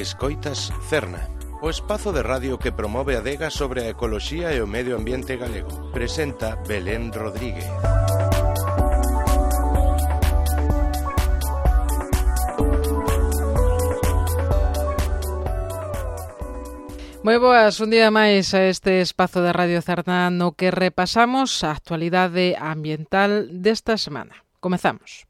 Escoitas Cerna, o espazo de radio que promove a adega sobre a ecoloxía e o medio ambiente galego. Presenta Belén Rodríguez. Moi boas, un día máis a este espazo de Radio Cerna no que repasamos a actualidade ambiental desta semana. Comezamos.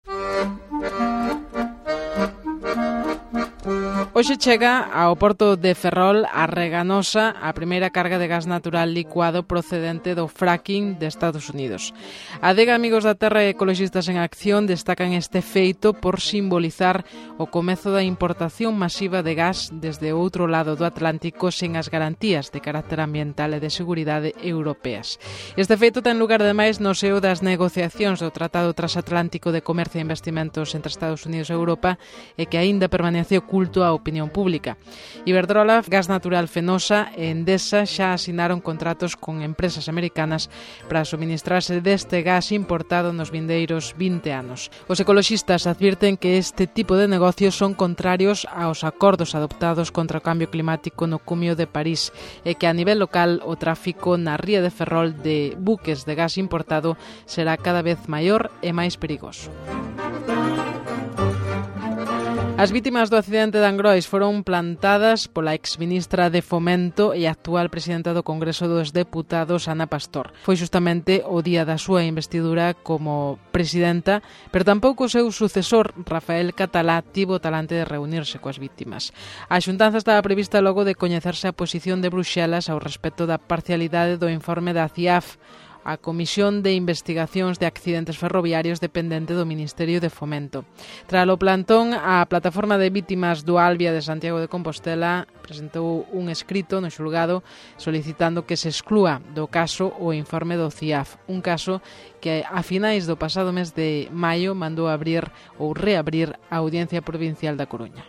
Hoxe chega ao porto de Ferrol a Reganosa a primeira carga de gas natural licuado procedente do fracking de Estados Unidos. A adega Amigos da Terra e Ecologistas en Acción destacan este feito por simbolizar o comezo da importación masiva de gas desde o outro lado do Atlántico sen as garantías de carácter ambiental e de seguridade europeas. Este feito ten lugar ademais no seo das negociacións do Tratado Transatlántico de Comercio e Investimentos entre Estados Unidos e Europa e que aínda permanece oculto á opinión pública. Iberdrola, Gas Natural Fenosa e Endesa xa asinaron contratos con empresas americanas para suministrarse deste gas importado nos vindeiros 20 anos. Os ecoloxistas advirten que este tipo de negocios son contrarios aos acordos adoptados contra o cambio climático no Cumio de París e que a nivel local o tráfico na ría de Ferrol de buques de gas importado será cada vez maior e máis perigoso. As vítimas do accidente de Angrois foron plantadas pola exministra de Fomento e actual presidenta do Congreso dos Deputados, Ana Pastor. Foi xustamente o día da súa investidura como presidenta, pero tampouco o seu sucesor, Rafael Catalá, tivo talante de reunirse coas vítimas. A xuntanza estaba prevista logo de coñecerse a posición de Bruxelas ao respecto da parcialidade do informe da CIAF, a Comisión de Investigacións de Accidentes Ferroviarios dependente do Ministerio de Fomento. Tras o plantón, a Plataforma de Vítimas do Albia de Santiago de Compostela presentou un escrito no xulgado solicitando que se exclúa do caso o informe do CIAF, un caso que a finais do pasado mes de maio mandou abrir ou reabrir a Audiencia Provincial da Coruña.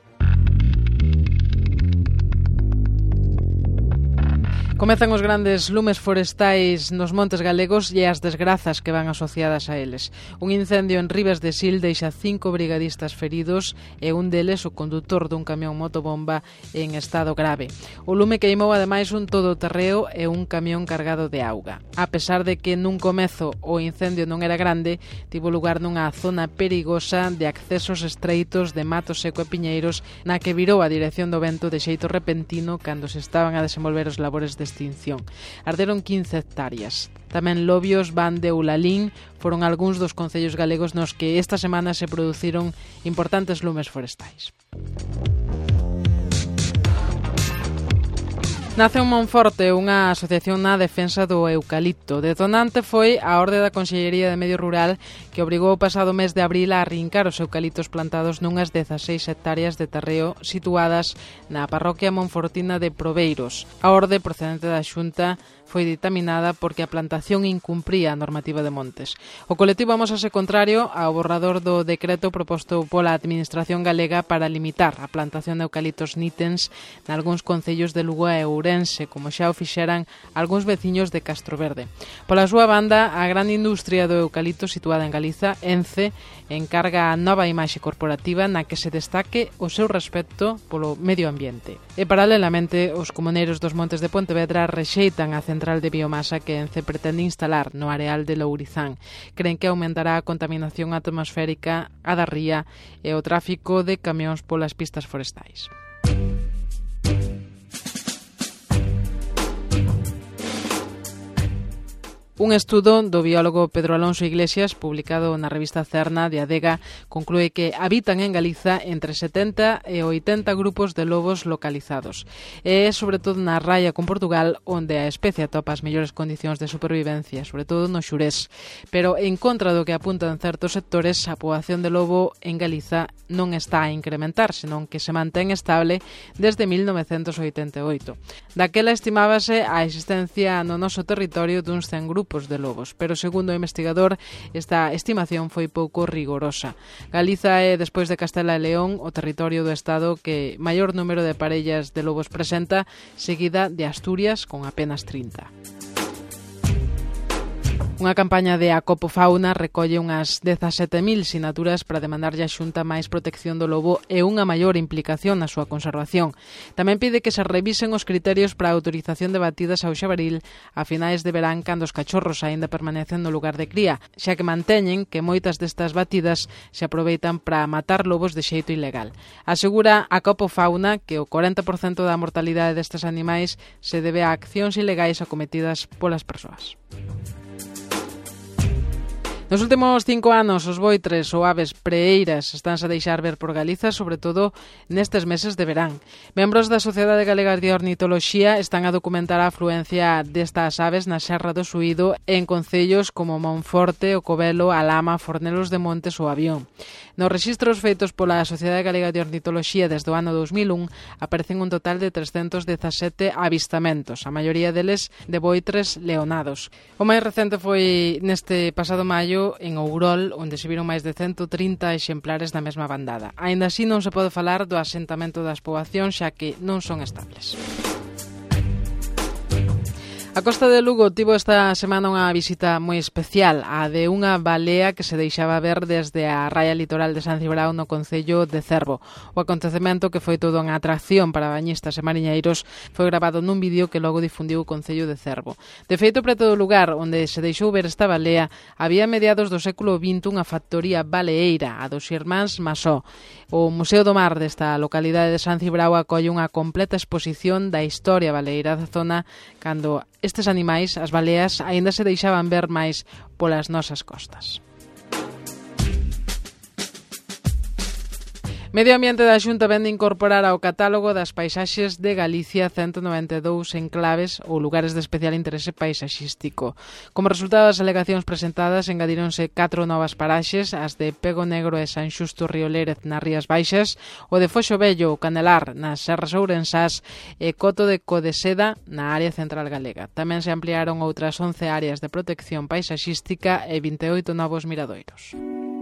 Comezan os grandes lumes forestais nos montes galegos e as desgrazas que van asociadas a eles. Un incendio en Ribes de Sil deixa 5 brigadistas feridos e un deles o condutor dun camión motobomba en estado grave. O lume queimou ademais un todoterreo e un camión cargado de auga. A pesar de que nun comezo o incendio non era grande, tivo lugar nunha zona perigosa de accesos estreitos de mato seco e piñeiros na que virou a dirección do vento de xeito repentino cando se estaban a desenvolver os labores de extinción. Arderon 15 hectáreas. Tamén Lobios, Bande ou Lalín foron algúns dos concellos galegos nos que esta semana se produciron importantes lumes forestais. Nace en Monforte unha asociación na defensa do eucalipto. Detonante foi a orde da Consellería de Medio Rural que obrigou o pasado mes de abril a arrincar os eucaliptos plantados nunhas 16 hectáreas de terreo situadas na parroquia monfortina de Proveiros. A orde procedente da Xunta foi dictaminada porque a plantación incumpría a normativa de montes. O colectivo amosase contrario ao borrador do decreto proposto pola Administración galega para limitar a plantación de eucaliptos nítens nalgúns concellos de Lugo e Ourense, como xa o fixeran algúns veciños de Castroverde. Pola súa banda, a gran industria do eucalipto situada en Galiza, ENCE, encarga a nova imaxe corporativa na que se destaque o seu respecto polo medio ambiente. E paralelamente, os comuneiros dos Montes de Pontevedra rexeitan a central de biomasa que ENCE pretende instalar no areal de Lourizán. Creen que aumentará a contaminación atmosférica, a da ría e o tráfico de camións polas pistas forestais. Un estudo do biólogo Pedro Alonso Iglesias, publicado na revista Cerna de Adega, conclúe que habitan en Galiza entre 70 e 80 grupos de lobos localizados. É sobre todo na raya con Portugal onde a especie atopa as mellores condicións de supervivencia, sobre todo no Xurés. Pero en contra do que apuntan certos sectores, a poboación de lobo en Galiza non está a incrementar, senón que se mantén estable desde 1988. Daquela estimábase a existencia no noso territorio duns 100 grupos de lobos, pero segundo o investigador esta estimación foi pouco rigorosa. Galiza é, despois de Castela e León, o territorio do Estado que maior número de parellas de lobos presenta, seguida de Asturias con apenas 30. Unha campaña de Acopofauna recolle unhas 17.000 sinaturas para demandarlle á Xunta máis protección do lobo e unha maior implicación na súa conservación. Tamén pide que se revisen os criterios para a autorización de batidas ao xabaril a finais de verán cando os cachorros aínda permanecen no lugar de cría, xa que manteñen que moitas destas batidas se aproveitan para matar lobos de xeito ilegal. Asegura Acopofauna que o 40% da mortalidade destes animais se debe a accións ilegais acometidas polas persoas. Nos últimos 5 anos, os boitres ou aves preeiras estánse a deixar ver por Galiza, sobre todo nestes meses de verán. Membros da Sociedade Galega de Ornitoloxía están a documentar a afluencia destas aves na Serra do Suído en concellos como Monforte, O Covelo, A Lama, Fornelos de Montes ou Avión. Nos rexistros feitos pola Sociedade Galega de Ornitoloxía desde o ano 2001 aparecen un total de 317 avistamentos, a maioría deles de boitres leonados. O máis recente foi neste pasado maio en Ourol, onde se viron máis de 130 exemplares da mesma bandada. Aínda así non se pode falar do asentamento das poboacións, xa que non son estables. A Costa de Lugo tivo esta semana unha visita moi especial, a de unha balea que se deixaba ver desde a raia litoral de San Cibrao no concello de Cervo. O acontecemento, que foi toda unha atracción para bañistas e mariñeiros, foi gravado nun vídeo que logo difundiu o concello de Cervo. De feito, preto do lugar onde se deixou ver esta balea, había a mediados do século XX unha factoría baleeira, a dos irmáns Masó. O Museo do Mar desta localidade de San Cibrao acolle unha completa exposición da historia baleeira da zona cando estes animais, as baleas, aínda se deixaban ver máis polas nosas costas. Medio Ambiente da Xunta vende incorporar ao catálogo das paisaxes de Galicia 192 enclaves ou lugares de especial interese paisaxístico. Como resultado das alegacións presentadas, engadíronse 4 novas paraxes, as de Pego Negro e San Xusto Riolérez nas Rías Baixas, o de Foxo Vello ou Canelar nas Serras Ourensás e Coto de Codeseda na área central galega. Tamén se ampliaron outras 11 áreas de protección paisaxística e 28 novos miradoiros.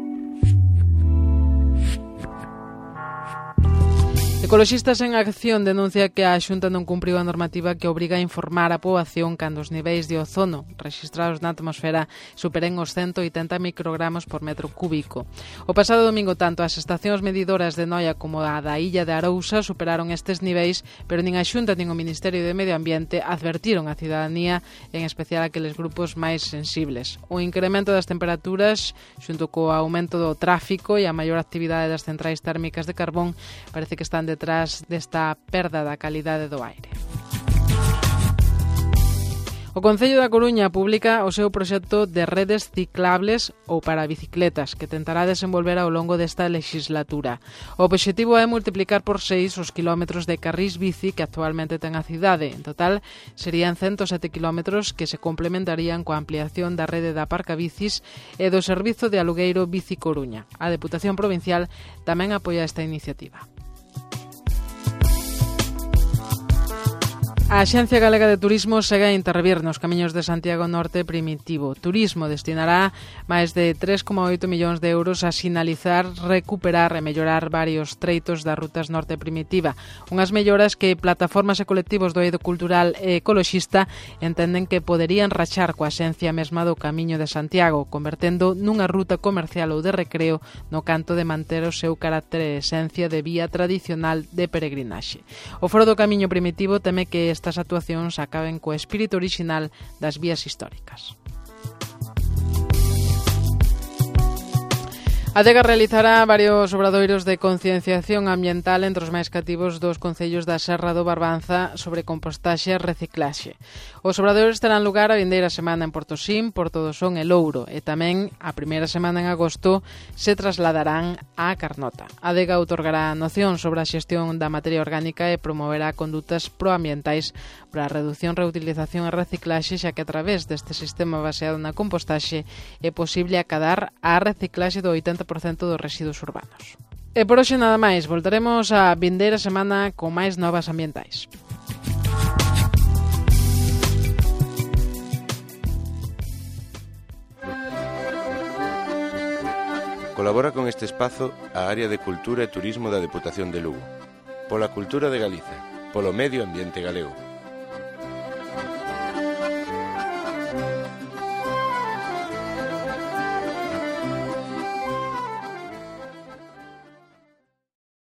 Ecoloxistas en Acción denuncia que a Xunta non cumpriu a normativa que obriga a informar a poboación cando os niveis de ozono rexistrados na atmosfera superen os 180 microgramos por metro cúbico. O pasado domingo, tanto as estacións medidoras de Noia como a da Illa de Arousa superaron estes niveis, pero nin a Xunta nin o Ministerio de Medio Ambiente advertiron a cidadanía, en especial aqueles grupos máis sensibles. O incremento das temperaturas, xunto co aumento do tráfico e a maior actividade das centrais térmicas de carbón, parece que están detrás desta perda da calidade do aire. O Concello da Coruña publica o seu proxecto de redes ciclables ou para bicicletas que tentará desenvolver ao longo desta legislatura. O obxectivo é multiplicar por 6 os quilómetros de carrís bici que actualmente ten a cidade. En total, serían 107 quilómetros que se complementarían coa ampliación da rede da Aparcabicis e do servizo de alugueiro Bici Coruña. A Deputación Provincial tamén apoia esta iniciativa. A Axencia Galega de Turismo segue a intervir nos camiños de Santiago Norte Primitivo. Turismo destinará máis de 3,8 millóns de euros a sinalizar, recuperar e mellorar varios treitos das rutas Norte Primitiva. Unhas melloras que plataformas e colectivos do eido cultural e ecoloxista entenden que poderían rachar coa esencia mesma do Camiño de Santiago, convertendo nunha ruta comercial ou de recreo no canto de manter o seu carácter e esencia de vía tradicional de peregrinaxe. O Foro do Camiño Primitivo teme que estas actuacións acaben co espírito orixinal das vías históricas. A Adega realizará varios obradoiros de concienciación ambiental entre os máis cativos dos concellos da Serra do Barbanza sobre compostaxe e reciclaxe. Os obradoiros terán lugar a vindeira semana en Portosín, Porto do Son e Louro, e tamén a primeira semana en agosto se trasladarán á Carnota. A Adega outorgará noción sobre a xestión da materia orgánica e promoverá condutas proambientais para a reducción, reutilización e reciclaxe, xa que a través deste sistema baseado na compostaxe é posible acadar a reciclaxe do 80% dos residuos urbanos. E por hoxe nada máis, voltaremos a vindeira semana con máis novas ambientais. Colabora con este espazo a Área de Cultura e Turismo da Deputación de Lugo. Pola cultura de Galicia, polo medio ambiente galego.